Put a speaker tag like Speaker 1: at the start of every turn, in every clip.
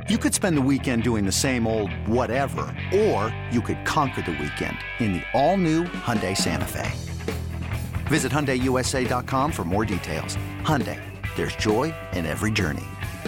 Speaker 1: You could spend the weekend doing the same old whatever, or you could conquer the weekend in the all-new Hyundai Santa Fe. Visit HyundaiUSA.com for more details. Hyundai, there's joy in every journey.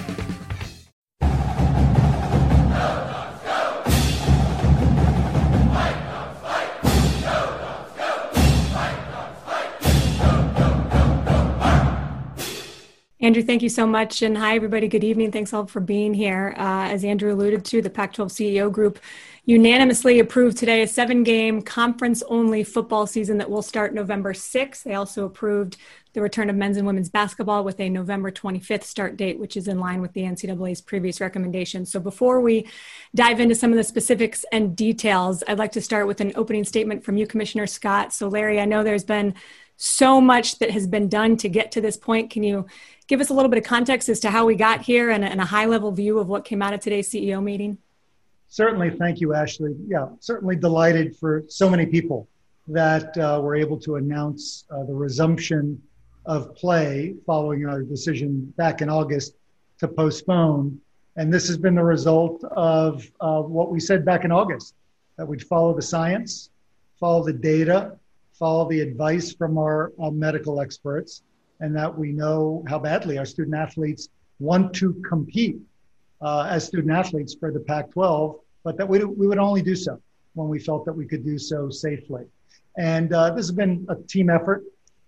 Speaker 2: Andrew, thank you so much. And hi, everybody. Good evening. Thanks all for being here. As Andrew alluded to, the Pac-12 CEO group unanimously approved today a 7-game conference-only football season that will start November 6th. They also approved the return of men's and women's basketball with a November 25th start date, which is in line with the NCAA's previous recommendations. So before we dive into some of the specifics and details, I'd like to start with an opening statement from you, Commissioner Scott. So Larry, I know there's been so much that has been done to get to this point. Can you give us a little bit of context as to how we got here and a high-level view of what came out of today's CEO meeting?
Speaker 3: Certainly. Thank you, Ashley. Yeah, certainly delighted for so many people that we're able to announce the resumption of play following our decision back in August to postpone. And this has been the result of what we said back in August, that we'd follow the science, follow the data, follow the advice from our medical experts, and that we know how badly our student athletes want to compete as student athletes for the Pac-12, but that we would only do so when we felt that we could do so safely. And this has been a team effort.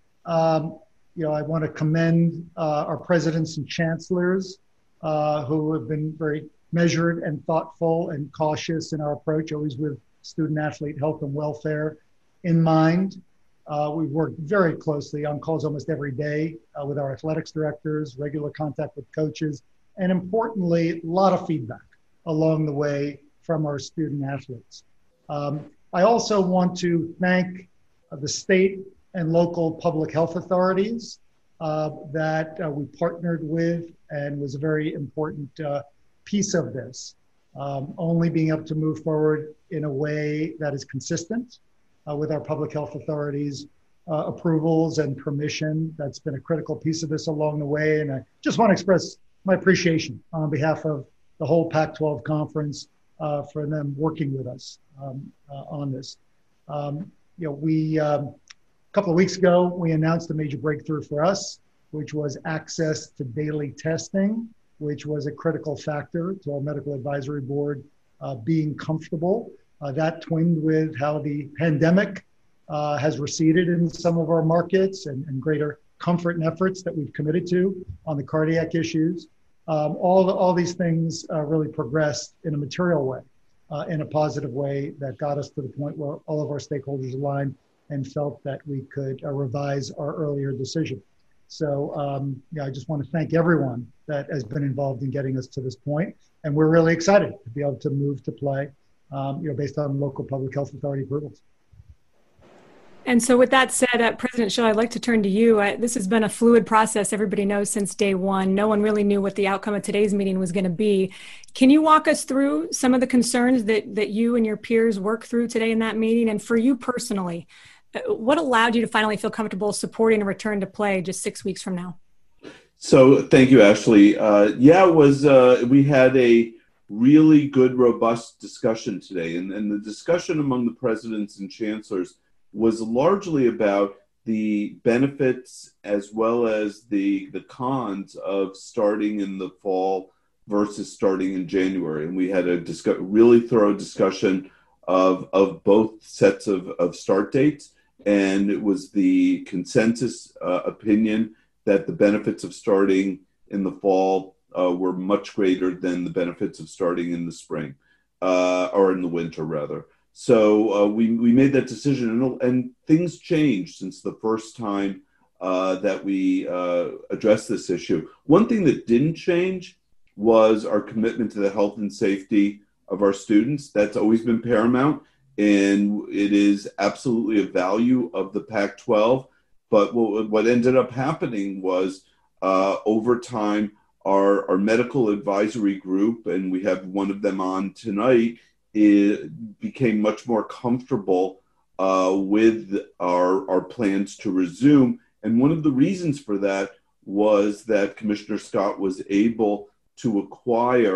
Speaker 3: I want to commend our presidents and chancellors who have been very measured and thoughtful and cautious in our approach, always with student athlete health and welfare in mind. We've worked very closely on calls almost every day with our athletics directors, regular contact with coaches, and importantly, a lot of feedback along the way from our student athletes. I also want to thank the state and local public health authorities that we partnered with and was a very important piece of this. Only being able to move forward in a way that is consistent with our public health authorities' approvals and permission. That's been a critical piece of this along the way. And I just want to express my appreciation on behalf of the whole Pac-12 conference for them working with us on this. A couple of weeks ago, we announced a major breakthrough for us, which was access to daily testing, which was a critical factor to our medical advisory board being comfortable. That twinned with how the pandemic has receded in some of our markets and greater comfort and efforts that we've committed to on the cardiac issues. All these things really progressed in a material way, in a positive way that got us to the point where all of our stakeholders aligned and felt that we could revise our earlier decision. So I just want to thank everyone that has been involved in getting us to this point. And we're really excited to be able to move to play based on local public health authority approvals.
Speaker 2: And so with that said, President Schill, I'd like to turn to you. This has been a fluid process. Everybody knows since day one. No one really knew what the outcome of today's meeting was going to be. Can you walk us through some of the concerns that you and your peers worked through today in that meeting? And for you personally, what allowed you to finally feel comfortable supporting a return to play just 6 weeks from now?
Speaker 4: So thank you, Ashley. We had a really good, robust discussion today. And the discussion among the presidents and chancellors was largely about the benefits as well as the cons of starting in the fall versus starting in January. And we had a really thorough discussion of both sets of start dates. And it was the consensus opinion that the benefits of starting in the fall were much greater than the benefits of starting in the spring, or in the winter, rather. So we made that decision, and things changed since the first time that we addressed this issue. One thing that didn't change was our commitment to the health and safety of our students. That's always been paramount, and it is absolutely a value of the Pac-12. But what ended up happening was over time, our medical advisory group, and we have one of them on tonight, became much more comfortable with our plans to resume. And one of the reasons for that was that Commissioner Scott was able to acquire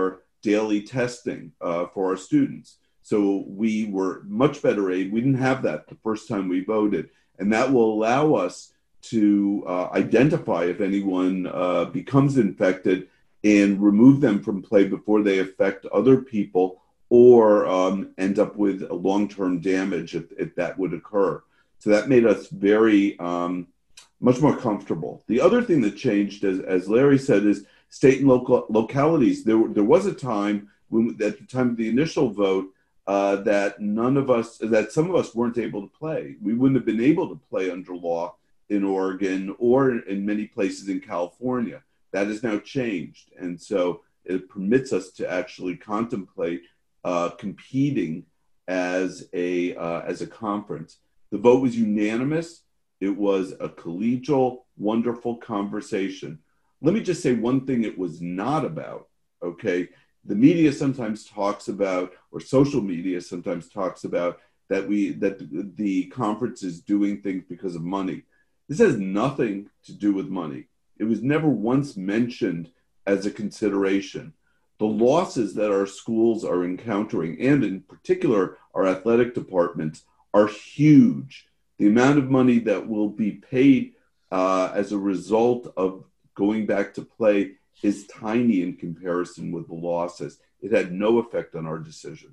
Speaker 4: daily testing for our students. So we were much better aid. We didn't have that the first time we voted. And that will allow us to identify if anyone becomes infected and remove them from play before they affect other people or end up with a long-term damage if that would occur. So that made us very much more comfortable. The other thing that changed, as Larry said, is state and local localities. There was a time when, at the time of the initial vote, that some of us weren't able to play. We wouldn't have been able to play under law in Oregon or in many places in California. That has now changed. And so it permits us to actually contemplate competing as a conference. The vote was unanimous. It was a collegial, wonderful conversation. Let me just say one thing it was not about, okay? The media sometimes talks about, or social media sometimes talks about, that the conference is doing things because of money. This has nothing to do with money. It was never once mentioned as a consideration. The losses that our schools are encountering, and in particular our athletic departments, are huge. The amount of money that will be paid as a result of going back to play is tiny in comparison with the losses. It had no effect on our decisions.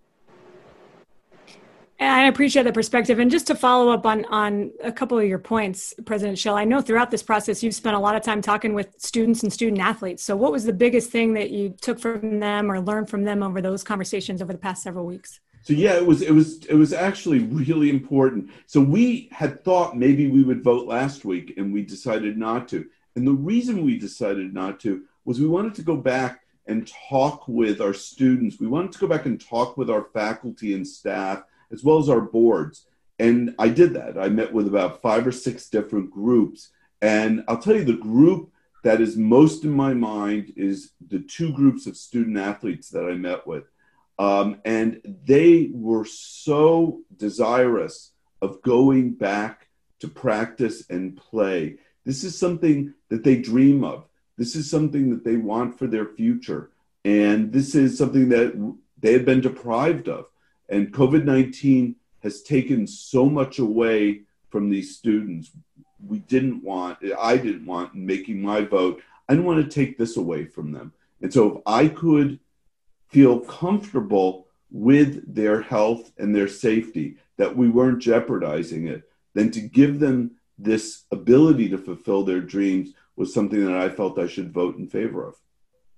Speaker 2: I appreciate the perspective. And just to follow up on a couple of your points, President Schill, I know throughout this process, you've spent a lot of time talking with students and student athletes. So what was the biggest thing that you took from them or learned from them over those conversations over the past several weeks?
Speaker 4: So yeah, it was actually really important. So we had thought maybe we would vote last week and we decided not to. And the reason we decided not to was we wanted to go back and talk with our students. We wanted to go back and talk with our faculty and staff, as well as our boards. And I did that. I met with about 5 or 6 different groups. And I'll tell you, the group that is most in my mind is the 2 groups of student athletes that I met with. And they were so desirous of going back to practice and play. This is something that they dream of. This is something that they want for their future. And this is something that they had been deprived of. And COVID-19 has taken so much away from these students. I didn't want, in making my vote, I didn't want to take this away from them. And so if I could feel comfortable with their health and their safety, that we weren't jeopardizing it, then to give them this ability to fulfill their dreams was something that I felt I should vote in favor of.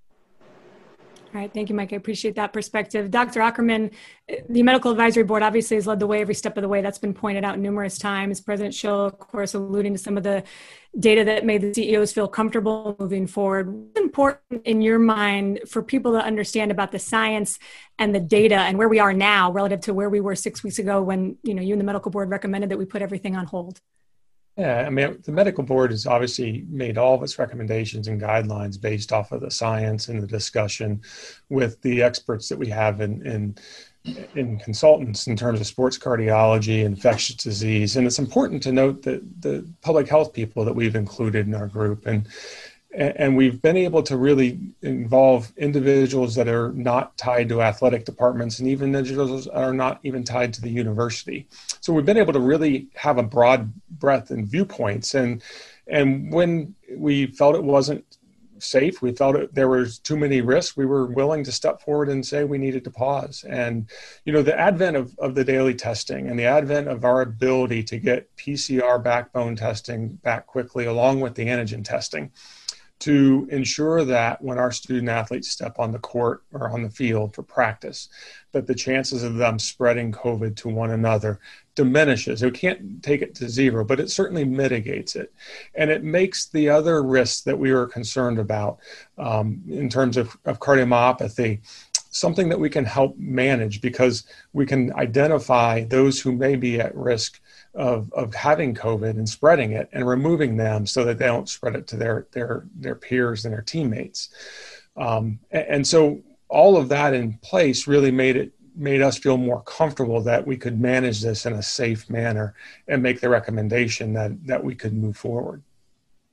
Speaker 2: All right. Thank you, Mike. I appreciate that perspective. Dr. Ackerman, the Medical Advisory Board obviously has led the way every step of the way. That's been pointed out numerous times. President Schill, of course, alluding to some of the data that made the CEOs feel comfortable moving forward. What's important in your mind for people to understand about the science and the data and where we are now relative to where we were 6 weeks ago when, you and the medical board recommended that we put everything on hold?
Speaker 5: Yeah, I mean, the medical board has obviously made all of its recommendations and guidelines based off of the science and the discussion with the experts that we have in consultants in terms of sports cardiology, infectious disease. And it's important to note that the public health people that we've included in our group, and we've been able to really involve individuals that are not tied to athletic departments and even individuals that are not even tied to the university. So we've been able to really have a broad breadth and viewpoints. And when we felt it wasn't safe, we felt there was too many risks, we were willing to step forward and say we needed to pause. And, the advent of the daily testing and the advent of our ability to get PCR backbone testing back quickly along with the antigen testing, to ensure that when our student athletes step on the court or on the field for practice, that the chances of them spreading COVID to one another diminishes. We can't take it to zero, but it certainly mitigates it. And it makes the other risks that we were concerned about in terms of cardiomyopathy something that we can help manage, because we can identify those who may be at risk of having COVID and spreading it and removing them so that they don't spread it to their peers and their teammates. And so all of that in place really made us feel more comfortable that we could manage this in a safe manner and make the recommendation that we could move forward.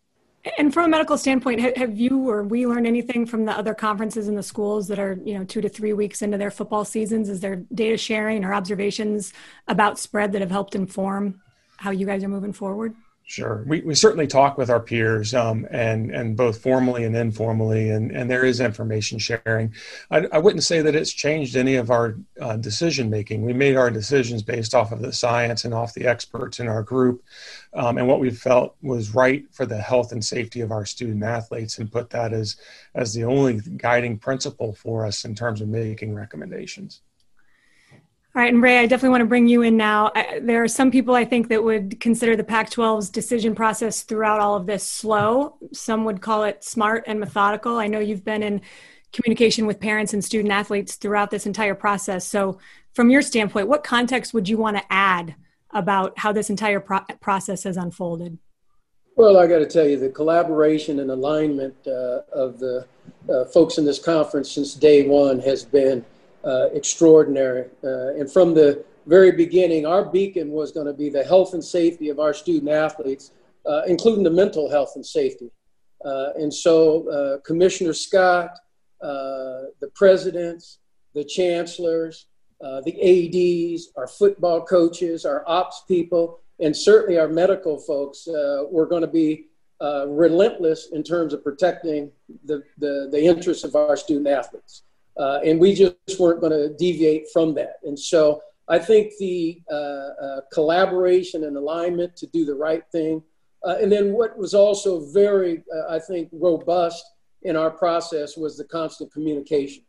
Speaker 2: And from a medical standpoint, have you or we learned anything from the other conferences in the schools that are, 2 to 3 weeks into their football seasons? Is there data sharing or observations about spread that have helped inform how you guys are moving forward?
Speaker 5: Sure. We certainly talk with our peers and both formally and informally, and there is information sharing. I wouldn't say that it's changed any of our decision making. We made our decisions based off of the science and off the experts in our group and what we felt was right for the health and safety of our student athletes, and put that as the only guiding principle for us in terms of making recommendations.
Speaker 2: All right, and Ray, I definitely want to bring you in now. There are some people, I think, that would consider the Pac-12's decision process throughout all of this slow. Some would call it smart and methodical. I know you've been in communication with parents and student athletes throughout this entire process. So from your standpoint, what context would you want to add about how this entire process has unfolded?
Speaker 6: Well, I got to tell you, the collaboration and alignment of the folks in this conference since day one has been extraordinary. And from the very beginning, our beacon was going to be the health and safety of our student athletes, including the mental health and safety. And so Commissioner Scott, the presidents, the chancellors, the ADs, our football coaches, our ops people, and certainly our medical folks were going to be relentless in terms of protecting the interests of our student athletes. And we just weren't going to deviate from that. And so I think the collaboration and alignment to do the right thing. And then what was also very, I think, robust in our process was the constant communication.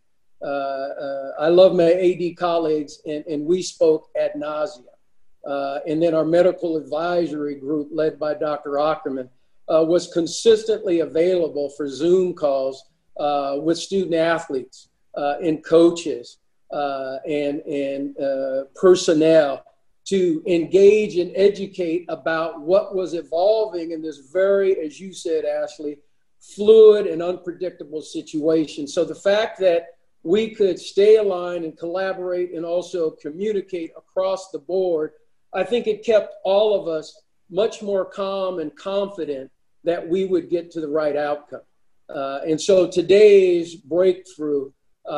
Speaker 6: I love my AD colleagues, and we spoke ad nauseum. And then our medical advisory group, led by Dr. Ackerman, was consistently available for Zoom calls with student athletes. And coaches and personnel to engage and educate about what was evolving in this very, as you said, Ashley, fluid and unpredictable situation. So the fact that we could stay aligned and collaborate and also communicate across the board, I think it kept all of us much more calm and confident that we would get to the right outcome. And so today's breakthrough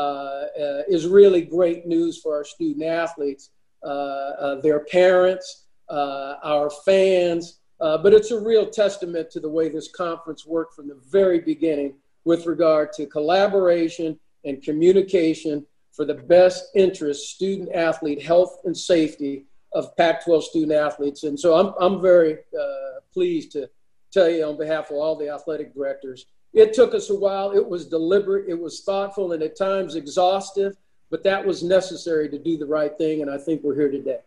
Speaker 6: is really great news for our student athletes, their parents, our fans, but it's a real testament to the way this conference worked from the very beginning with regard to collaboration and communication for the best interest, student athlete health and safety of Pac-12 student athletes. And so I'm very pleased to tell you on behalf of all the athletic directors, it took us a while. It was deliberate, it was thoughtful, and at times exhaustive, but that was necessary to do the right thing, and I think we're here today.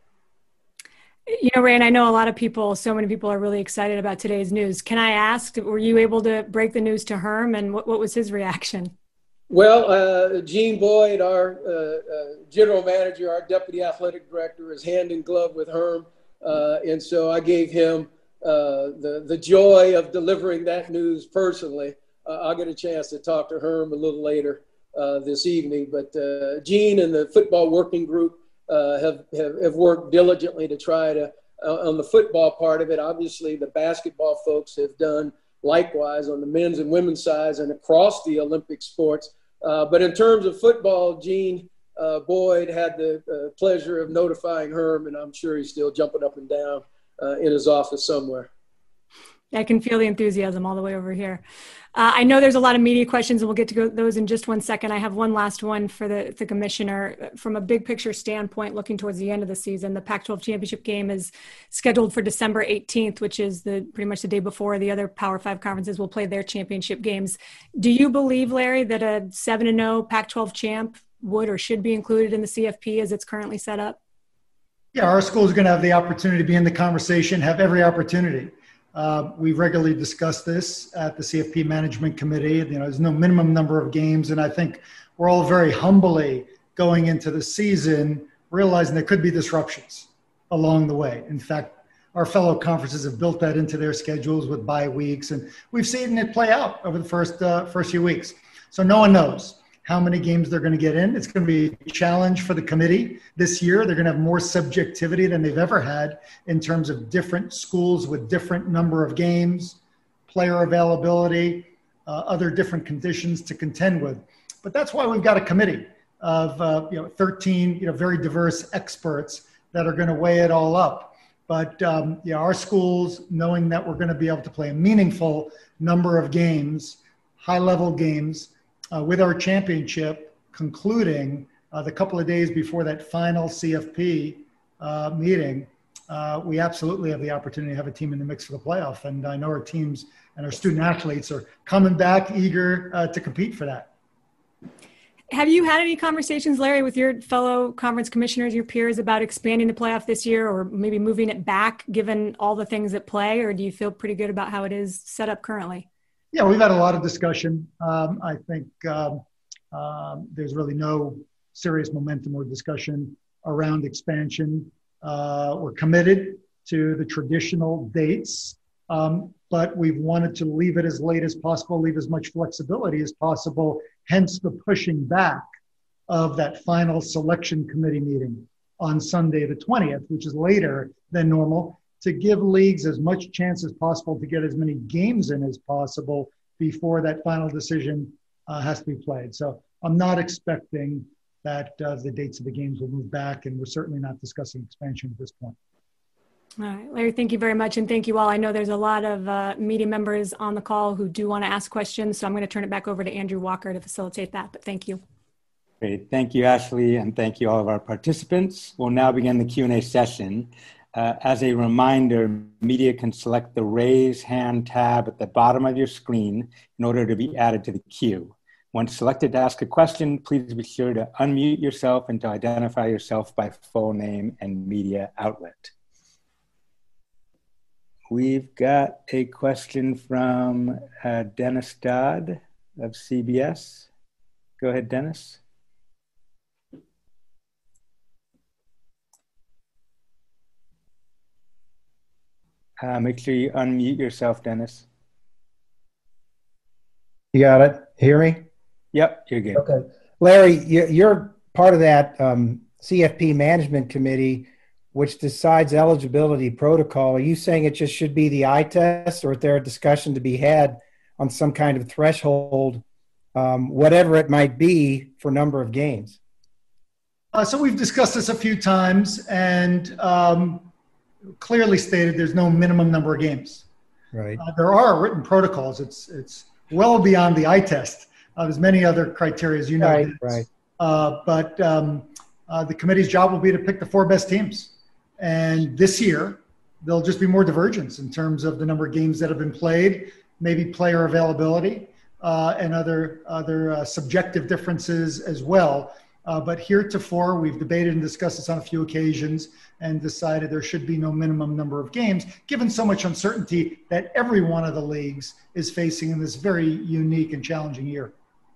Speaker 2: Ray, and I know a lot of people, so many people are really excited about today's news. Can I ask, were you able to break the news to Herm, and what was his reaction?
Speaker 6: Well, Gene Boyd, our general manager, our deputy athletic director, is hand in glove with Herm, and so I gave him the joy of delivering that news personally. I'll get a chance to talk to Herm a little later this evening. But Gene and the football working group have worked diligently to try to, on the football part of it, obviously the basketball folks have done likewise on the men's and women's sides and across the Olympic sports. But in terms of football, Gene Boyd had the pleasure of notifying Herm, and I'm sure he's still jumping up and down in his office somewhere.
Speaker 2: I can feel the enthusiasm all the way over here. I know there's a lot of media questions, and we'll get to those in just one second. I have one last one for the commissioner. From a big picture standpoint, looking towards the end of the season, the Pac-12 championship game is scheduled for December 18th, which is pretty much the day before the other Power 5 conferences will play their championship games. Do you believe, Larry, that a 7-0 Pac-12 champ would or should be included in the CFP as it's currently set up?
Speaker 3: Yeah, our school is going to have the opportunity to be in the conversation, have every opportunity. We've regularly discussed this at the CFP Management Committee. There's no minimum number of games, and I think we're all very humbly going into the season, realizing there could be disruptions along the way. In fact, our fellow conferences have built that into their schedules with bye weeks, and we've seen it play out over the first few weeks. So no one knows how many games they're going to get in. It's going to be a challenge for the committee this year. They're going to have more subjectivity than they've ever had in terms of different schools with different number of games. player availability, other different conditions to contend with. But that's why we've got a committee of 13 very diverse experts that are going to weigh it all up. But our schools, knowing that we're going to be able to play a meaningful number of games, high-level games, with our championship concluding the couple of days before that final CFP meeting, we absolutely have the opportunity to have a team in the mix for the playoff. And I know our teams and our student athletes are coming back eager to compete for that.
Speaker 2: Have you had any conversations, Larry, with your fellow conference commissioners, your peers, about expanding the playoff this year or maybe moving it back given all the things at play? Or do you feel pretty good about how it is set up currently?
Speaker 3: Yeah, we've had a lot of discussion. I think there's really no serious momentum or discussion around expansion. We're committed to the traditional dates, but we've wanted to leave it as late as possible, leave as much flexibility as possible, hence the pushing back of that final selection committee meeting on Sunday the 20th, which is later than normal, to give leagues as much chance as possible to get as many games in as possible before that final decision has to be played. So I'm not expecting that the dates of the games will move back, and we're certainly not discussing expansion at this point.
Speaker 2: All right, Larry, thank you very much. And thank you all. I know there's a lot of media members on the call who do want to ask questions, so I'm going to turn it back over to Andrew Walker to facilitate that, but thank you.
Speaker 7: Great. Thank you, Ashley, and thank you all of our participants. We'll now begin the Q&A session. As a reminder, media can select the raise hand tab at the bottom of your screen in order to be added to the queue. Once selected to ask a question, please be sure to unmute yourself and to identify yourself by full name and media outlet. We've got a question from Dennis Dodd of CBS. Go ahead, Dennis. Make sure you unmute yourself, Dennis.
Speaker 8: You got it? Hear me?
Speaker 7: Yep, you're good.
Speaker 8: Okay. Larry, you're part of that CFP management committee, which decides eligibility protocol. Are you saying it just should be the eye test, or is there a discussion to be had on some kind of threshold, whatever it might be, for number of games?
Speaker 3: So we've discussed this a few times, and clearly stated there's no minimum number of games.
Speaker 8: Right.
Speaker 3: There are written protocols. It's well beyond the eye test. There's many other criteria, as you know.
Speaker 8: Right.
Speaker 3: But the committee's job will be to pick the 4 best teams. And this year, there'll just be more divergence in terms of the number of games that have been played, maybe player availability, and other subjective differences as well. But heretofore, we've debated and discussed this on a few occasions and decided there should be no minimum number of games, given so much uncertainty that every one of the leagues is facing in this very unique and challenging year.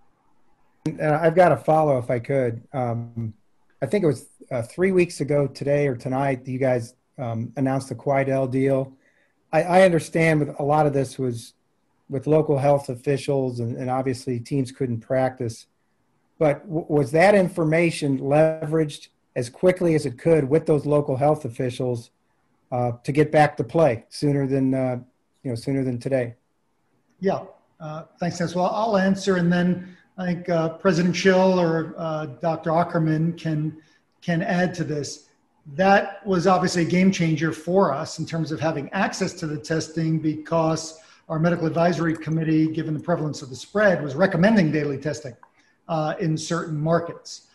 Speaker 8: I've got a follow, if I could. I think it was 3 weeks ago today or tonight, you guys announced the Quidel deal. I understand with a lot of this was with local health officials and obviously teams couldn't practice. But was that information leveraged as quickly as it could with those local health officials to get back to play sooner than today?
Speaker 3: Yeah, thanks, Dennis. Well, I'll answer, and then I think President Schill or Dr. Ackerman can add to this. That was obviously a game changer for us in terms of having access to the testing, because our medical advisory committee, given the prevalence of the spread, was recommending daily testing in certain markets.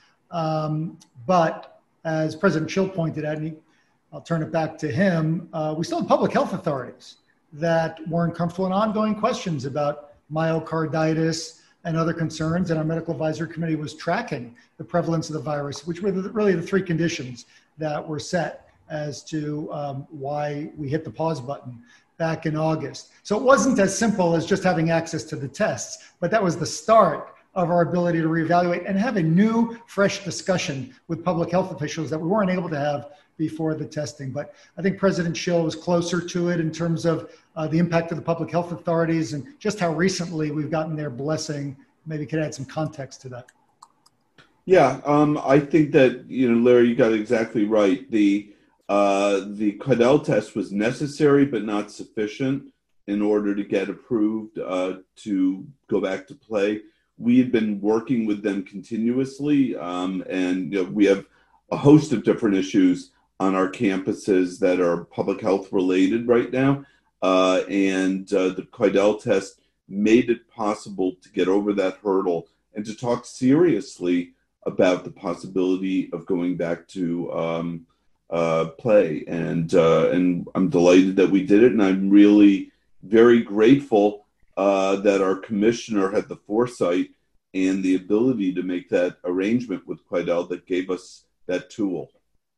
Speaker 3: But as President Schill pointed out, and I'll turn it back to him, we still have public health authorities that weren't comfortable in ongoing questions about myocarditis and other concerns, and our medical advisory committee was tracking the prevalence of the virus, which were really the 3 conditions that were set as to why we hit the pause button back in August. So it wasn't as simple as just having access to the tests, but that was the start of our ability to reevaluate and have a new, fresh discussion with public health officials that we weren't able to have before the testing. But I think President Schill was closer to it in terms of the impact of the public health authorities and just how recently we've gotten their blessing. Maybe could add some context to that.
Speaker 4: Yeah, I think that, Larry, you got it exactly right. The Quidel test was necessary but not sufficient. in order to get approved to go back to play. We had been working with them continuously, and we have a host of different issues on our campuses that are public health related right now. And the Quidel test made it possible to get over that hurdle and to talk seriously about the possibility of going back to play. And I'm delighted that we did it. And I'm really very grateful that our commissioner had the foresight and the ability to make that arrangement with Quidel that gave us that tool.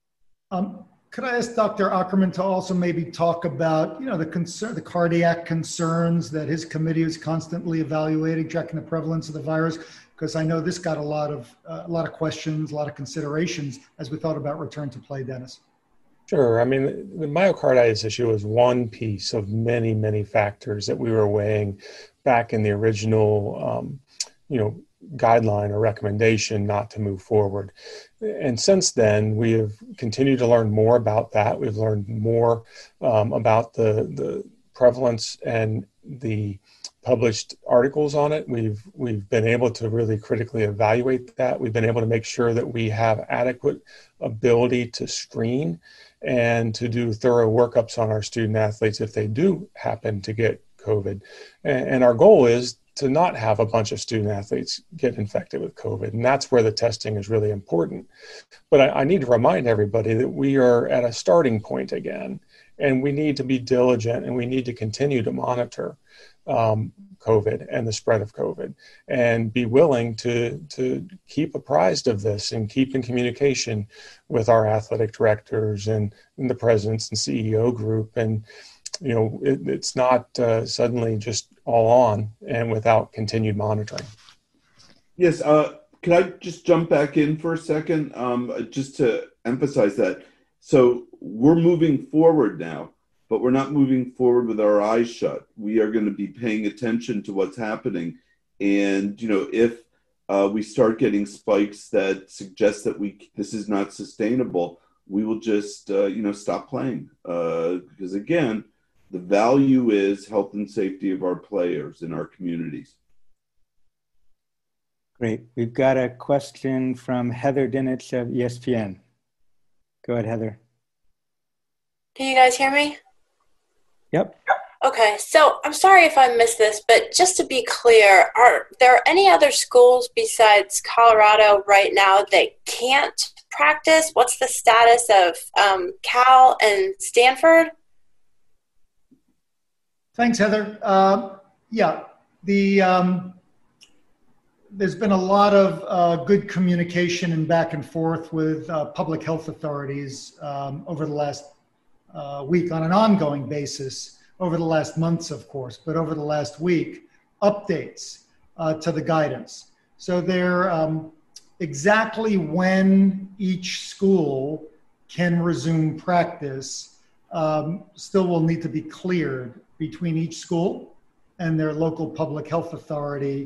Speaker 3: Could I ask Dr. Ackerman to also maybe talk about, the cardiac concerns that his committee is constantly evaluating, checking the prevalence of the virus? Because I know this got a lot of questions, a lot of considerations as we thought about return to play, Dennis.
Speaker 5: Sure. I mean, the myocarditis issue is one piece of many, many factors that we were weighing back in the original, guideline or recommendation not to move forward. And since then, we have continued to learn more about that. We've learned more about the prevalence and the published articles on it. We've been able to really critically evaluate that. We've been able to make sure that we have adequate ability to screen and to do thorough workups on our student athletes if they do happen to get COVID. And our goal is to not have a bunch of student athletes get infected with COVID. And that's where the testing is really important. But I need to remind everybody that we are at a starting point again, and we need to be diligent and we need to continue to monitor COVID and the spread of COVID and be willing to keep apprised of this and keep in communication with our athletic directors and the presidents and CEO group. And it's not suddenly just all on and without continued monitoring.
Speaker 4: Yes. Can I just jump back in for a second, just to emphasize that? So we're moving forward now, but we're not moving forward with our eyes shut. We are going to be paying attention to what's happening. And, if we start getting spikes that suggest that this is not sustainable, we will just, stop playing. Because again, the value is health and safety of our players in our communities.
Speaker 7: Great. We've got a question from Heather Dinich of ESPN. Go ahead, Heather.
Speaker 9: Can you guys hear me?
Speaker 7: Yep.
Speaker 9: Okay, so I'm sorry if I missed this, but just to be clear, are there any other schools besides Colorado right now that can't practice? What's the status of Cal and Stanford?
Speaker 3: Thanks, Heather. There's been a lot of good communication and back and forth with public health authorities over the last week on an ongoing basis, over the last months, of course, but over the last week, updates to the guidance. So they're exactly when each school can resume practice still will need to be cleared between each school and their local public health authority,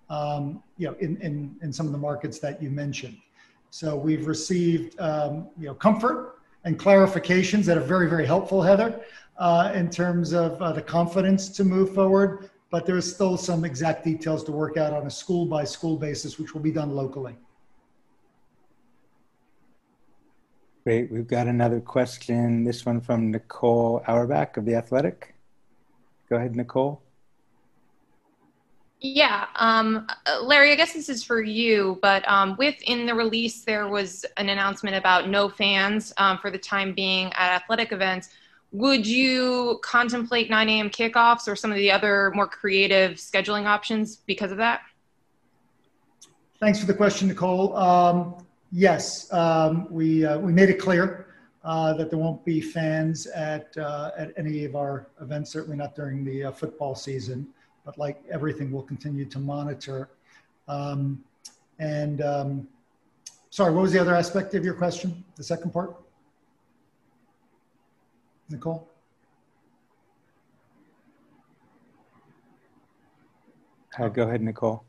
Speaker 3: in some of the markets that you mentioned. So we've received, comfort and clarifications that are very, very helpful, Heather, in terms of the confidence to move forward. But there's still some exact details to work out on a school by school basis, which will be done locally.
Speaker 7: Great. We've got another question. This one from Nicole Auerbach of The Athletic. Go ahead, Nicole.
Speaker 10: Yeah, Larry, I guess this is for you, but within the release, there was an announcement about no fans for the time being at athletic events. Would you contemplate 9 a.m. kickoffs or some of the other more creative scheduling options because of that?
Speaker 3: Thanks for the question, Nicole. Yes, we made it clear that there won't be fans at any of our events, certainly not during the football season. But like everything, we'll continue to monitor. Sorry, what was the other aspect of your question? The second part? Nicole?
Speaker 7: Go ahead, Nicole.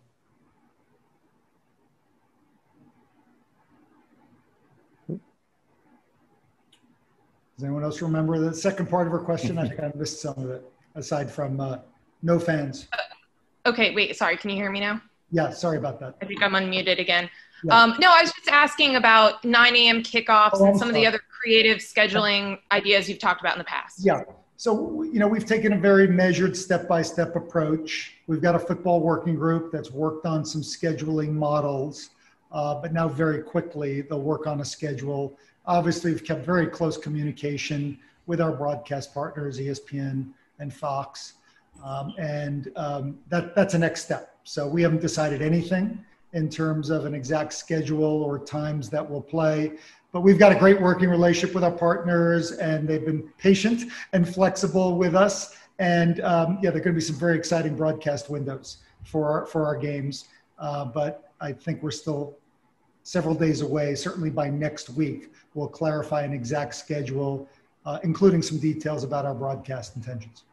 Speaker 3: Does anyone else remember the second part of her question? I think I missed some of it. aside from no fans.
Speaker 10: Okay, wait, sorry, can you hear me now?
Speaker 3: Yeah, sorry about that.
Speaker 10: I think I'm unmuted again.
Speaker 3: Yeah.
Speaker 10: No, I was just asking about 9 a.m. kickoffs and some of the
Speaker 3: sorry.
Speaker 10: other creative scheduling ideas you've talked about in the past.
Speaker 3: Yeah. So, we've taken a very measured step-by-step approach. We've got a football working group that's worked on some scheduling models, but now very quickly they'll work on a schedule. Obviously, we've kept very close communication with our broadcast partners, ESPN and Fox. That's a next step. So we haven't decided anything in terms of an exact schedule or times that we'll play, but we've got a great working relationship with our partners, and they've been patient and flexible with us. And there are going to be some very exciting broadcast windows for our games. But I think we're still several days away. Certainly by next week, we'll clarify an exact schedule, including some details about our broadcast intentions.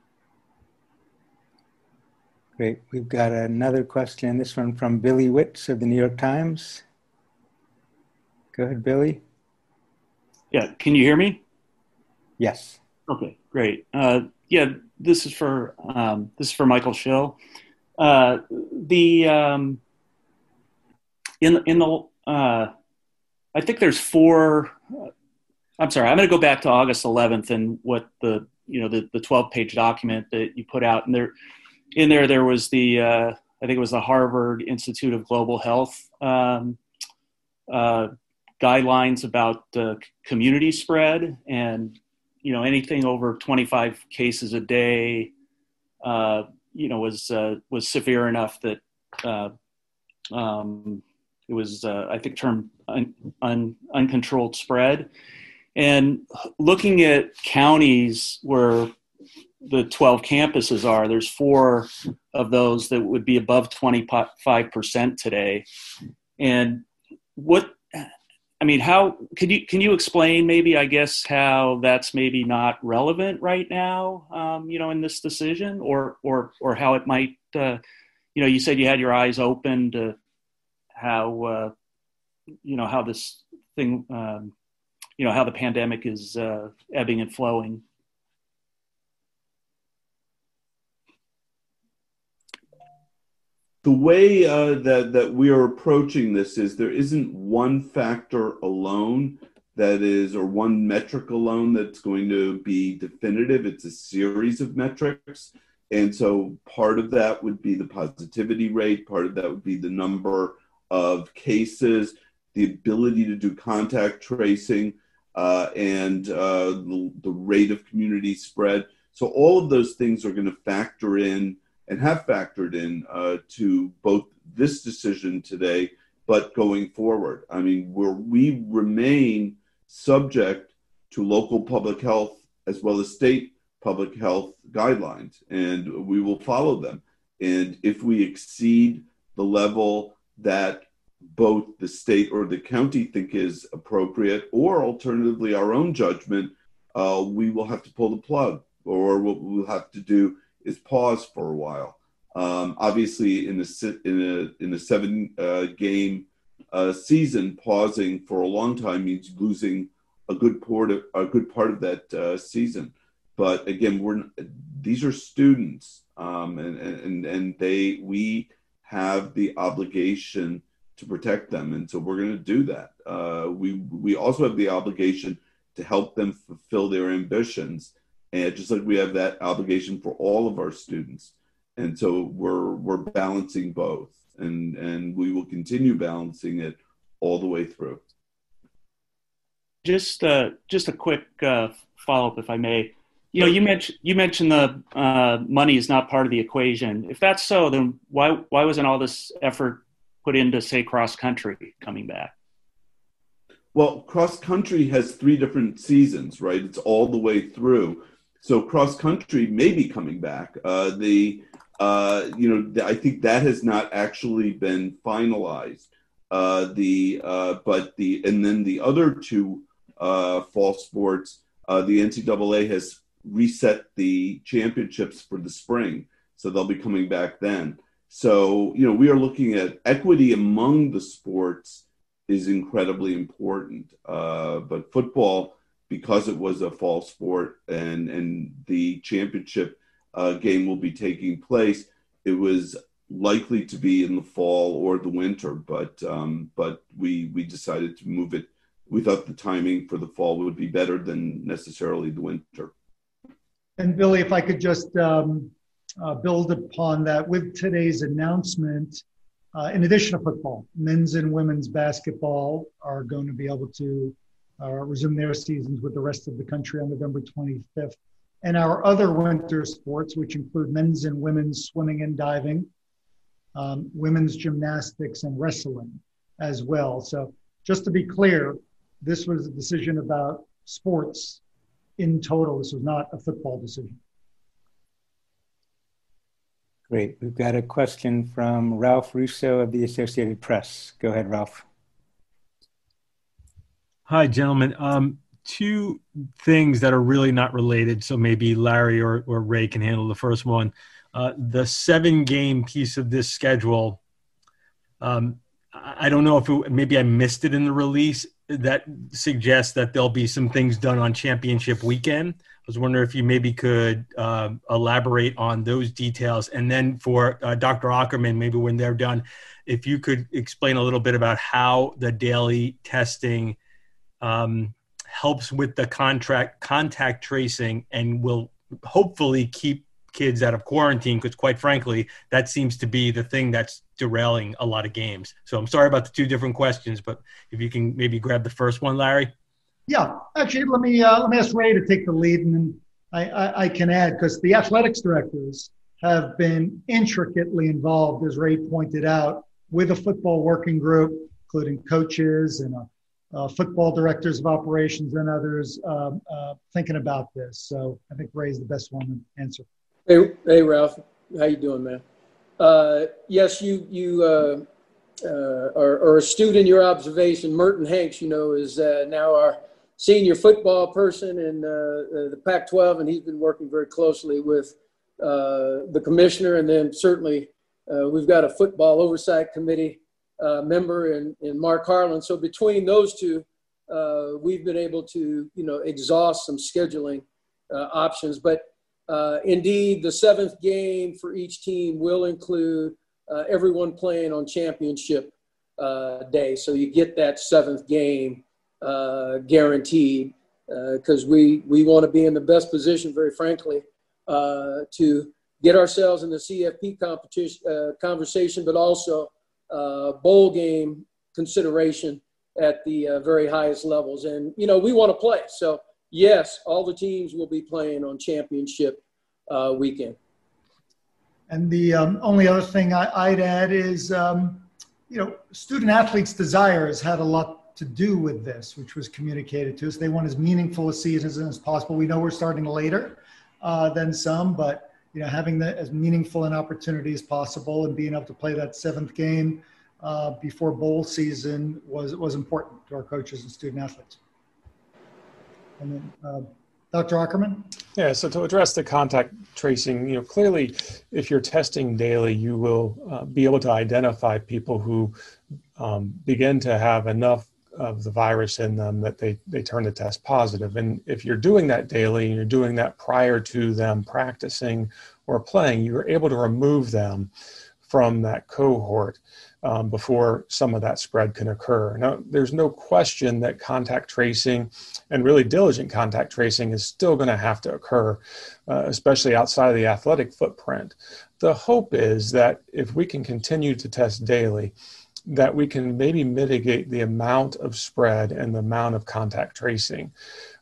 Speaker 7: Great. We've got another question. This one from Billy Witz of the New York Times. Go ahead, Billy.
Speaker 11: Yeah, can you hear me?
Speaker 7: Yes.
Speaker 11: Okay, great. This is for Michael Schill. I think there's four. I'm sorry. I'm going to go back to August 11th and what the 12-page document that you put out, and there was the I think it was the Harvard Institute of Global Health guidelines about community spread, and anything over 25 cases a day was severe enough that it was I think termed uncontrolled spread. And looking at counties where the 12 campuses are, there's 4 of those that would be above 25% today. And how can you explain maybe, I guess, how that's maybe not relevant right now, in this decision, or how it might, you said you had your eyes open to how, how this thing, how the pandemic is ebbing and flowing.
Speaker 4: The way that we are approaching this is there isn't one factor alone or one metric alone that's going to be definitive. It's a series of metrics. And so part of that would be the positivity rate. Part of that would be the number of cases, the ability to do contact tracing, and the rate of community spread. So all of those things are going to factor in and have factored in to both this decision today, but going forward. I mean, we remain subject to local public health as well as state public health guidelines, and we will follow them. And if we exceed the level that both the state or the county think is appropriate, or alternatively our own judgment, we will have to pull the plug, or what we'll have to do is pause for a while. Obviously, in a 7-game season, pausing for a long time means losing a good part of that season. But again, these are students, and we have the obligation to protect them, and so we're going to do that. We also have the obligation to help them fulfill their ambitions. And just like we have that obligation for all of our students. And so we're balancing both, and we will continue balancing it all the way through.
Speaker 11: Just a quick follow-up, if I may. You mentioned the money is not part of the equation. If that's so, then why wasn't all this effort put into, say, cross country coming back?
Speaker 4: Well, cross country has 3 different seasons, right? It's all the way through. So cross country may be coming back. I think that has not actually been finalized. And then the other 2 fall sports, the NCAA has reset the championships for the spring, so they'll be coming back then. So we are looking at equity among the sports is incredibly important. But football, because it was a fall sport and the championship game will be taking place. It was likely to be in the fall or the winter, but we decided to move it. We thought the timing for the fall would be better than necessarily the winter.
Speaker 3: And Billy, if I could just build upon that with today's announcement, in addition to football, men's and women's basketball are going to be able to resume their seasons with the rest of the country on November 25th. And our other winter sports, which include men's and women's swimming and diving, women's gymnastics and wrestling as well. So just to be clear, this was a decision about sports in total. This was not a football decision.
Speaker 7: Great. We've got a question from Ralph Russo of the Associated Press. Go ahead, Ralph.
Speaker 12: Hi, gentlemen. Two things that are really not related, so maybe Larry or Ray can handle the first one. The 7-game piece of this schedule, I don't know if maybe I missed it in the release, that suggests that there'll be some things done on championship weekend. I was wondering if you maybe could elaborate on those details. And then for Dr. Ackerman, maybe when they're done, if you could explain a little bit about how the daily testing helps with the contact tracing and will hopefully keep kids out of quarantine, because quite frankly, that seems to be the thing that's derailing a lot of games. So I'm sorry about the two different questions, but if you can maybe grab the first one, Larry.
Speaker 3: Yeah, actually, let me ask Ray to take the lead, and then I can add, because the athletics directors have been intricately involved, as Ray pointed out, with a football working group, including coaches and football directors of operations and others thinking about this. So I think Ray's the best one to answer.
Speaker 6: Hey, Ralph, how you doing, man? Yes, you are astute in your observation. Merton Hanks, is now our senior football person in the Pac-12, and he's been working very closely with the commissioner, and then certainly we've got a football oversight committee member in Mark Harlan. So between those two, we've been able to, exhaust some scheduling options. But indeed, the 7th game for each team will include everyone playing on championship day. So you get that 7th game guaranteed, because we want to be in the best position, very frankly, to get ourselves in the CFP competition conversation, but also bowl game consideration at the very highest levels. And, we want to play. So, yes, all the teams will be playing on championship weekend.
Speaker 3: And the only other thing I'd add is, student athletes' desires had a lot to do with this, which was communicated to us. They want as meaningful a season as possible. We know we're starting later than some, but having as meaningful an opportunity as possible and being able to play that 7th game before bowl season was important to our coaches and student athletes. And then Dr. Ackerman? Yeah,
Speaker 5: so to address the contact tracing, clearly if you're testing daily, you will be able to identify people who begin to have enough of the virus in them that they turn to test positive. And if you're doing that daily and you're doing that prior to them practicing or playing, you're able to remove them from that cohort before some of that spread can occur. Now, there's no question that contact tracing and really diligent contact tracing is still going to have to occur, especially outside of the athletic footprint. The hope is that if we can continue to test daily, that we can maybe mitigate the amount of spread and the amount of contact tracing.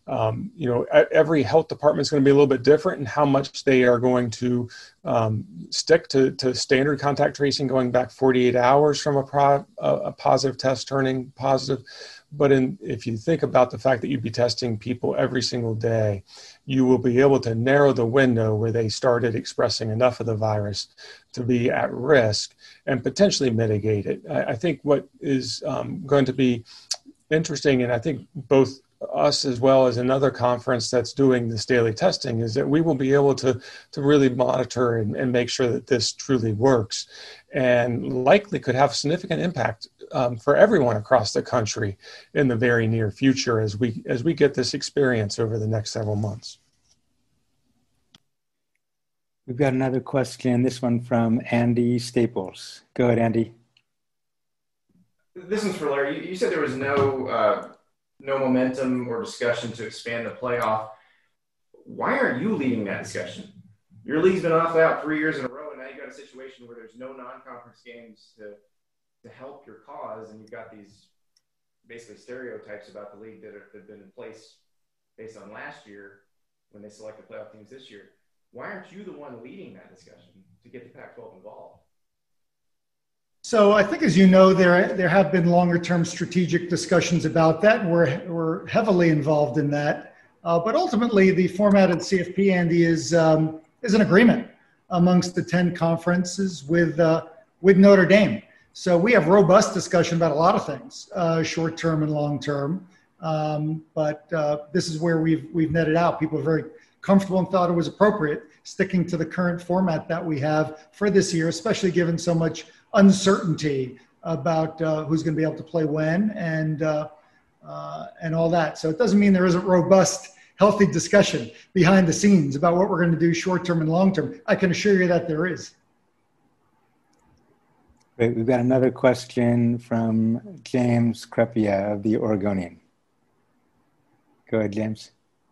Speaker 5: Every health department is going to be a little bit different in how much they are going to stick to standard contact tracing going back 48 hours from a positive test turning positive. But if you think about the fact that you'd be testing people every single day, you will be able to narrow the window where they started expressing enough of the virus to be at risk and potentially mitigate it. I think what is going to be interesting, and I think both us as well as another conference that's doing this daily testing, is that we will be able to really monitor and make sure that this truly works, and likely could have significant impact for everyone across the country in the very near future as we get this experience over the next several months.
Speaker 7: We've got another question, this one from Andy Staples. Go ahead, Andy.
Speaker 13: This one's for Larry. You said there was no momentum or discussion to expand the playoff. Why aren't you leading that discussion? Your league's been off out 3 years in a row, and now you've got a situation where there's no non-conference games to help your cause, and you've got these basically stereotypes about the league that have been in place based on last year when they selected playoff teams this year. Why aren't you the one leading that discussion to get the Pac-12 involved?
Speaker 3: So I think, as you know, there have been longer-term strategic discussions about that, and we're heavily involved in that. But ultimately, the format of the CFP, Andy, is an agreement amongst the 10 conferences with Notre Dame. So we have robust discussion about a lot of things, short-term and long-term. But this is where we've netted out. People are very comfortable and thought it was appropriate sticking to the current format that we have for this year, especially given so much uncertainty about who's going to be able to play when and all that. So it doesn't mean there isn't robust, healthy discussion behind the scenes about what we're going to do short-term and long-term. I can assure you that there is.
Speaker 7: Great. We've got another question from James Crepia of the Oregonian. Go ahead, James.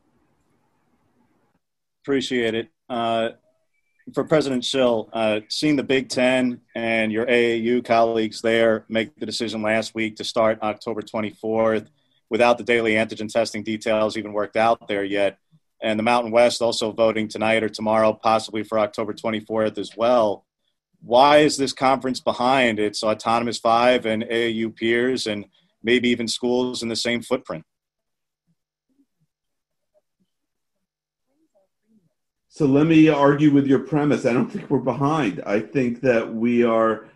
Speaker 14: Appreciate it. For President Schill, seeing the Big Ten and your AAU colleagues there make the decision last week to start October 24th without the daily antigen testing details even worked out there yet, and the Mountain West also voting tonight or tomorrow possibly for October 24th as well, why is this conference behind its Autonomous Five and AAU peers and maybe even schools in the same footprint?
Speaker 4: So let me argue with your premise. I don't think we're behind. I think that we are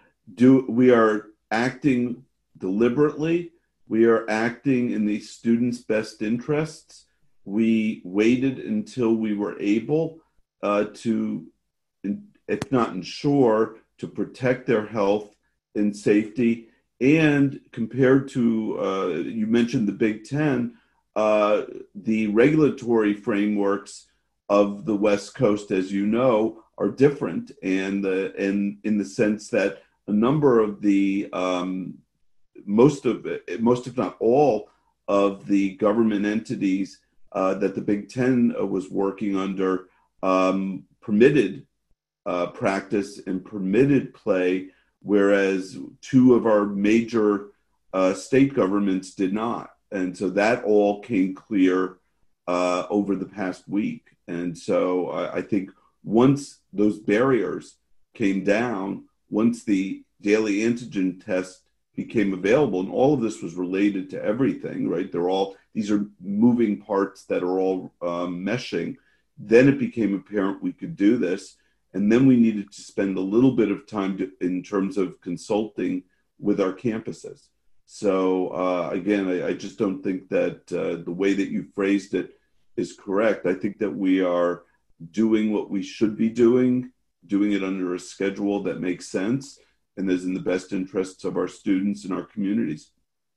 Speaker 4: acting deliberately. We are acting in the students' best interests. We waited until we were able to, if not ensure, to protect their health and safety. And compared to, you mentioned the Big Ten, the regulatory frameworks of the West Coast, as you know, are different, and in the sense that a number of the most if not all of the government entities that the Big Ten was working under permitted practice and permitted play, whereas two of our major state governments did not, and so that all came clear over the past week. And so I think once those barriers came down, once the daily antigen test became available, and all of this was related to everything, right? These are moving parts that are all meshing. Then it became apparent we could do this. And then we needed to spend a little bit of time in terms of consulting with our campuses. So again, I just don't think that the way that you phrased it is correct. I think that we are doing what we should be doing it under a schedule that makes sense and is in the best interests of our students and our communities.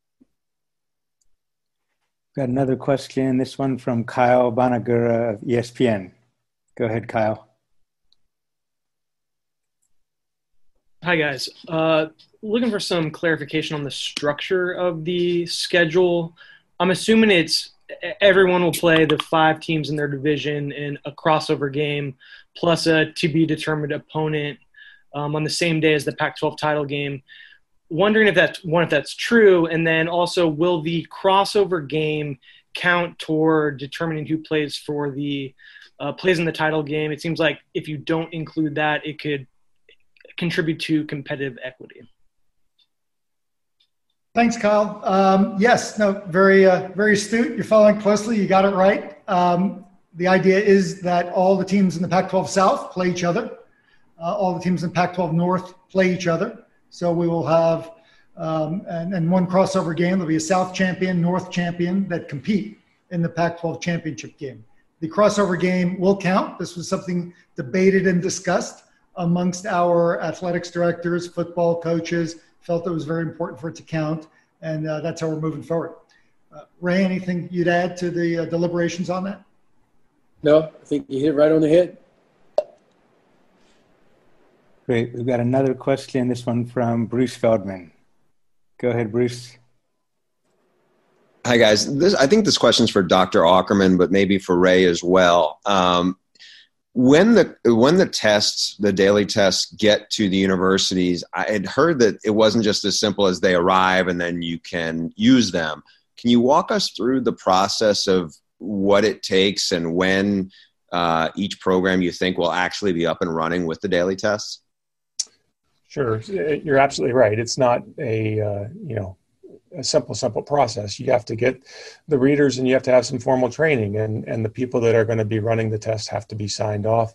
Speaker 7: Got another question, this one from Kyle Banagura of ESPN. Go ahead, Kyle.
Speaker 15: Hi, guys. Looking for some clarification on the structure of the schedule. I'm assuming everyone will play the 5 teams in their division in a crossover game plus a to-be-determined opponent on the same day as the Pac-12 title game. Wondering if that's true, and then also will the crossover game count toward determining who plays for the plays in the title game? It seems like if you don't include that, it could contribute to competitive equity.
Speaker 3: Thanks, Kyle. Yes, no, very astute. You're following closely. You got it right. The idea is that all the teams in the Pac-12 South play each other. All the teams in Pac-12 North play each other. So we will have and one crossover game. There'll be a South champion, North champion that compete in the Pac-12 championship game. The crossover game will count. This was something debated and discussed amongst our athletics directors, football coaches. Felt it was very important for it to count, and that's how we're moving forward. Ray, anything you'd add to the deliberations on that?
Speaker 6: No, I think you hit it right on the head.
Speaker 7: Great. We've got another question, this one from Bruce Feldman. Go ahead, Bruce.
Speaker 16: Hi, guys. I think this question's for Dr. Ackerman, but maybe for Ray as well. When the tests, the daily tests, get to the universities, I had heard that it wasn't just as simple as they arrive and then you can use them. Can you walk us through the process of what it takes and when each program you think will actually be up and running with the daily tests?
Speaker 5: Sure, you're absolutely right. It's not a simple process. You have to get the readers and you have to have some formal training, and the people that are going to be running the test have to be signed off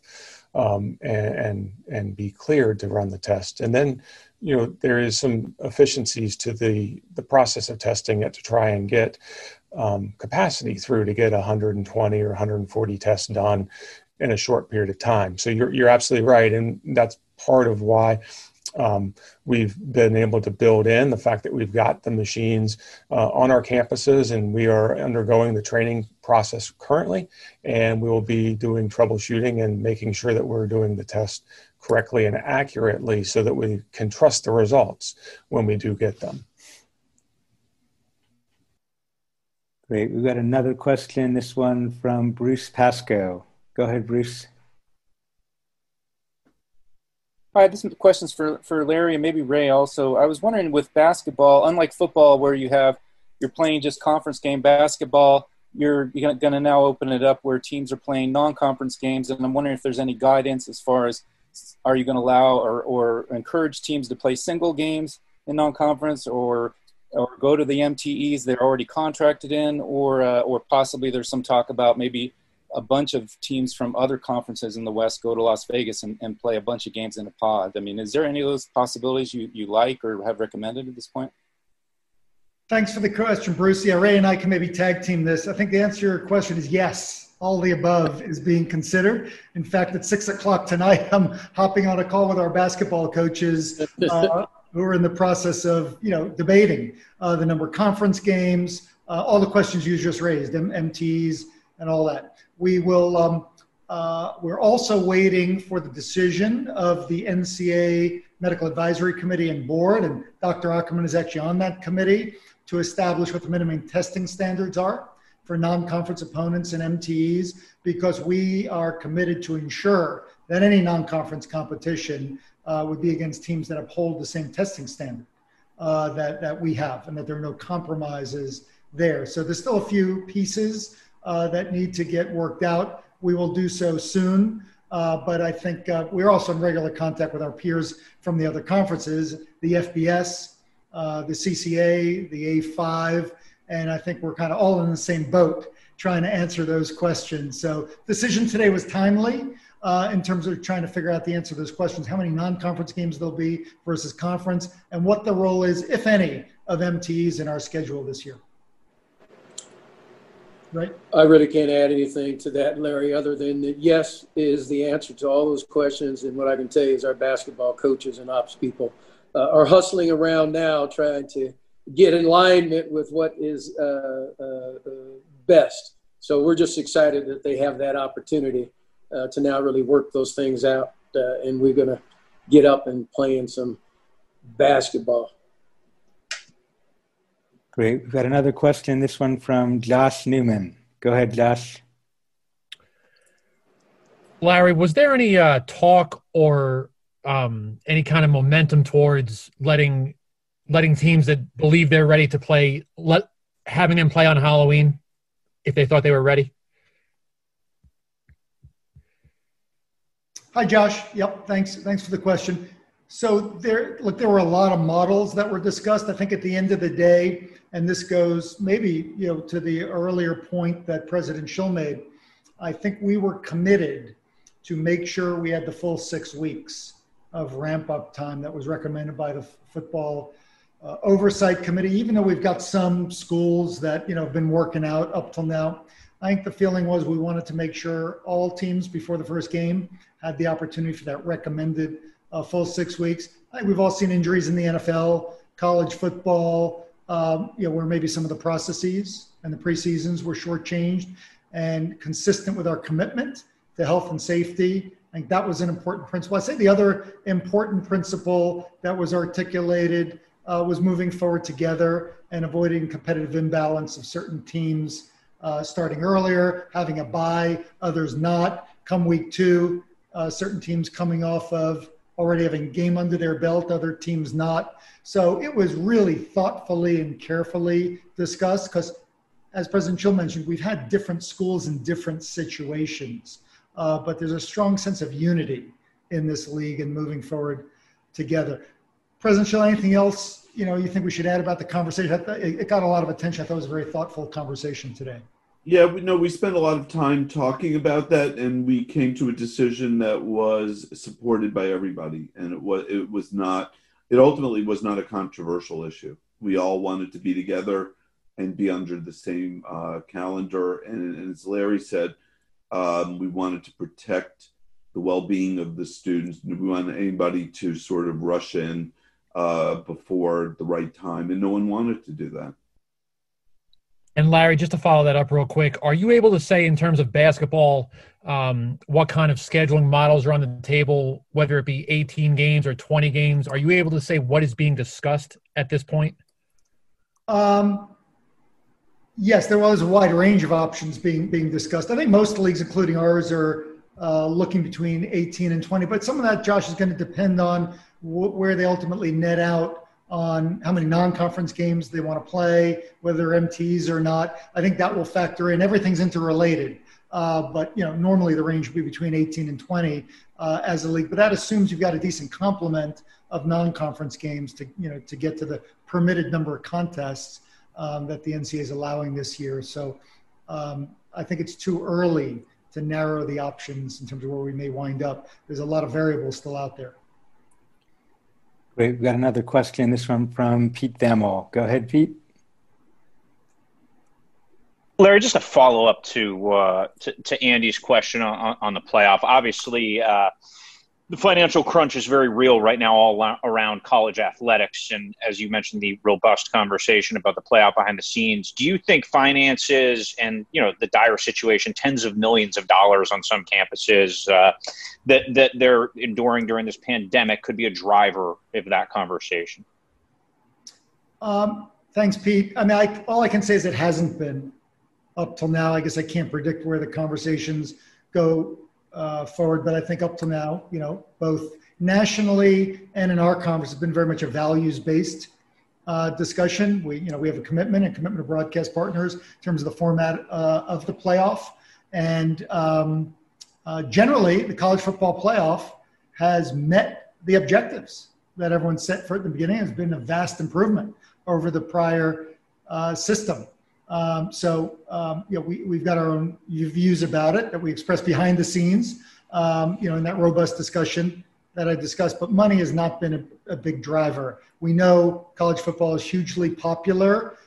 Speaker 5: and be cleared to run the test. And then, there is some efficiencies to the process of testing it to try and get capacity through to get 120 or 140 tests done in a short period of time. So you're absolutely right. And that's part of why we've been able to build in the fact that we've got the machines on our campuses, and we are undergoing the training process currently, and we will be doing troubleshooting and making sure that we're doing the test correctly and accurately so that we can trust the results when we do get them.
Speaker 7: Great. We've got another question, this one from Bruce Pascoe. Go ahead, Bruce.
Speaker 17: Hi, this question's for Larry and maybe Ray also. I was wondering, with basketball, unlike football where you're playing just conference game basketball, you're going to now open it up where teams are playing non-conference games, and I'm wondering if there's any guidance as far as, are you going to allow or encourage teams to play single games in non-conference, or go to the MTEs they're already contracted in, or possibly there's some talk about maybe a bunch of teams from other conferences in the West go to Las Vegas and play a bunch of games in a pod. I mean, is there any of those possibilities you like or have recommended at this point?
Speaker 3: Thanks for the question, Bruce. Yeah, Ray and I can maybe tag team this. I think the answer to your question is yes. All the above is being considered. In fact, at 6 o'clock tonight, I'm hopping on a call with our basketball coaches who are in the process of, debating the number of conference games, all the questions you just raised, MTs and all that. We will. We're also waiting for the decision of the NCAA Medical Advisory Committee and Board, and Dr. Ackerman is actually on that committee to establish what the minimum testing standards are for non-conference opponents and MTEs, because we are committed to ensure that any non-conference competition would be against teams that uphold the same testing standard that we have, and that there are no compromises there. So there's still a few pieces that need to get worked out. We will do so soon, but I think we're also in regular contact with our peers from the other conferences, the FBS, the CCA, the A5, and I think we're kind of all in the same boat trying to answer those questions. So decision today was timely in terms of trying to figure out the answer to those questions, how many non-conference games there'll be versus conference, and what the role is, if any, of MTEs in our schedule this year. Right.
Speaker 6: I really can't add anything to that, Larry, other than that yes is the answer to all those questions. And what I can tell you is our basketball coaches and ops people are hustling around now trying to get in alignment with what is best. So we're just excited that they have that opportunity to now really work those things out. And we're going to get up and playing some basketball.
Speaker 7: Great. We've got another question, this one from Josh Newman. Go ahead, Josh.
Speaker 18: Larry, was there any talk or any kind of momentum towards letting teams that believe they're ready to play, having them play on Halloween if they thought they were ready?
Speaker 3: Hi, Josh. Yep. Thanks for the question. So there were a lot of models that were discussed. I think at the end of the day, and this goes maybe, to the earlier point that President Schill made, I think we were committed to make sure we had the full 6 weeks of ramp up time that was recommended by the football oversight committee, even though we've got some schools that, have been working out up till now. I think the feeling was we wanted to make sure all teams before the first game had the opportunity for that recommended full 6 weeks. I think we've all seen injuries in the NFL, college football, where maybe some of the processes and the preseasons were shortchanged, and consistent with our commitment to health and safety I think that was an important principle. I'd say the other important principle that was articulated was moving forward together and avoiding competitive imbalance of certain teams starting earlier, having a bye, others not. Come week 2, certain teams coming off of already having a game under their belt, other teams not. So it was really thoughtfully and carefully discussed because, as President Schill mentioned, we've had different schools in different situations, but there's a strong sense of unity in this league and moving forward together. President Schill, anything else you think we should add about the conversation? It got a lot of attention. I thought it was a very thoughtful conversation today. Yeah,
Speaker 4: we spent a lot of time talking about that, and we came to a decision that was supported by everybody, and it ultimately was not a controversial issue. We all wanted to be together and be under the same calendar, and as Larry said, we wanted to protect the well-being of the students. We wanted anybody to sort of rush in before the right time, and no one wanted to do that.
Speaker 18: And Larry, just to follow that up real quick, are you able to say in terms of basketball, what kind of scheduling models are on the table, whether it be 18 games or 20 games? Are you able to say what is being discussed at this point?
Speaker 3: Yes, there was a wide range of options being discussed. I think most leagues, including ours, are looking between 18 and 20, but some of that, Josh, is going to depend on where they ultimately net out on how many non-conference games they want to play, whether they're MTs or not. I think that will factor in. Everything's interrelated, but normally the range would be between 18 and 20 as a league. But that assumes you've got a decent complement of non-conference games to get to the permitted number of contests that the NCAA is allowing this year. So I think it's too early to narrow the options in terms of where we may wind up. There's a lot of variables still out there.
Speaker 7: Great. We've got another question. This one from Pete Thamel. Go ahead, Pete.
Speaker 19: Larry, just a follow-up to Andy's question on the playoff. Obviously, the financial crunch is very real right now all around college athletics. And as you mentioned, the robust conversation about the playoff behind the scenes. Do you think finances and, the dire situation, tens of millions of dollars on some campuses that they're enduring during this pandemic could be a driver of that conversation?
Speaker 3: Thanks, Pete. I mean, all I can say is it hasn't been up till now. I guess I can't predict where the conversations go forward, but I think up to now, both nationally and in our conference, has been very much a values-based discussion. We have a commitment to broadcast partners in terms of the format of the playoff, and generally, the college football playoff has met the objectives that everyone set for it at the beginning. Has been a vast improvement over the prior system. We've got our own views about it that we express behind the scenes, in that robust discussion that I discussed, but money has not been a big driver. We know college football is hugely popular,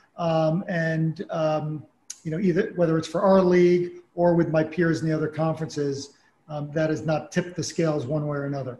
Speaker 3: either whether it's for our league or with my peers in the other conferences, that has not tipped the scales one way or another.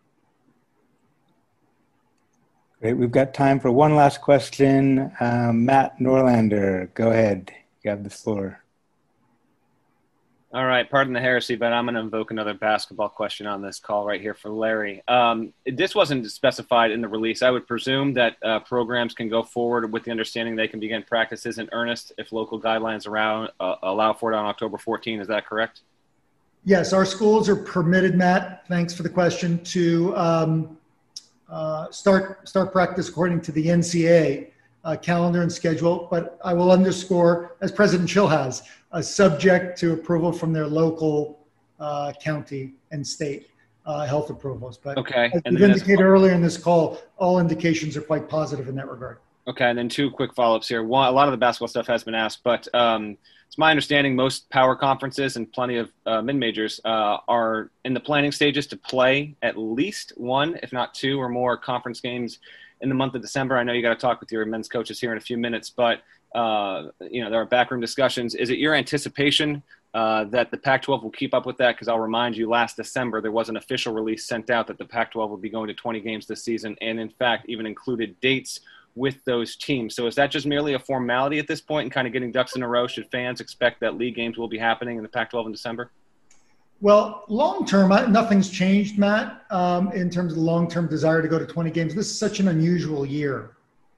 Speaker 7: Great. We've got time for one last question. Matt Norlander, go ahead. You have the floor.
Speaker 20: All right. Pardon the heresy, but I'm going to invoke another basketball question on this call right here for Larry. This wasn't specified in the release. I would presume that programs can go forward with the understanding they can begin practices in earnest if local guidelines allow for it on October 14. Is that correct?
Speaker 3: Yes. Our schools are permitted, Matt, thanks for the question, to start practice according to the NCAA calendar and schedule, but I will underscore, as President Schill has, subject to approval from their local county and state health approvals. But
Speaker 20: okay.
Speaker 3: As we've indicated earlier in this call, all indications are quite positive in that regard.
Speaker 20: Okay, and then two quick follow-ups here. One, a lot of the basketball stuff has been asked, but it's my understanding most power conferences and plenty of mid-majors are in the planning stages to play at least one, if not two or more conference games in the month of December. I know you got to talk with your men's coaches here in a few minutes, but there are backroom discussions. Is it your anticipation that the Pac-12 will keep up with that? Because I'll remind you, last December, there was an official release sent out that the Pac-12 will be going to 20 games this season, and in fact, even included dates with those teams. So is that just merely a formality at this point and kind of getting ducks in a row? Should fans expect that league games will be happening in the Pac-12 in December?
Speaker 3: Well, long-term, nothing's changed, Matt, in terms of the long-term desire to go to 20 games. This is such an unusual year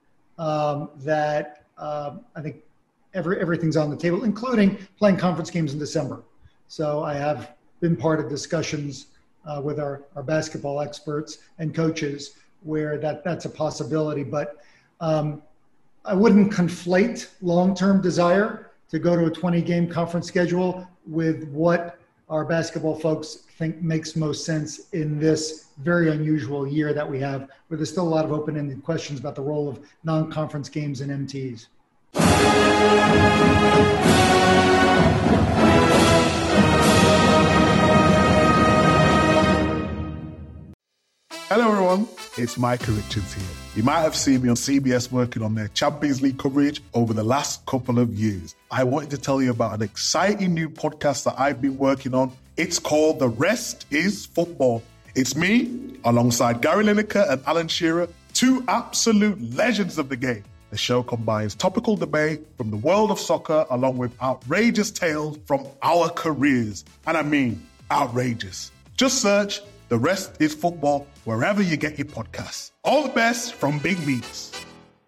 Speaker 3: that I think everything's on the table, including playing conference games in December. So I have been part of discussions with our basketball experts and coaches where that's a possibility. But I wouldn't conflate long-term desire to go to a 20-game conference schedule with what our basketball folks think makes most sense in this very unusual year that we have, where there's still a lot of open-ended questions about the role of non-conference games and MTs.
Speaker 21: Hello everyone, it's Micah Richards here. You might have seen me on CBS working on their Champions League coverage over the last couple of years. I wanted to tell you about an exciting new podcast that I've been working on. It's called The Rest is Football. It's me, alongside Gary Lineker and Alan Shearer, two absolute legends of the game. The show combines topical debate from the world of soccer along with outrageous tales from our careers. And I mean outrageous. Just search The Rest is Football wherever you get your podcasts. All the best from Big Meats.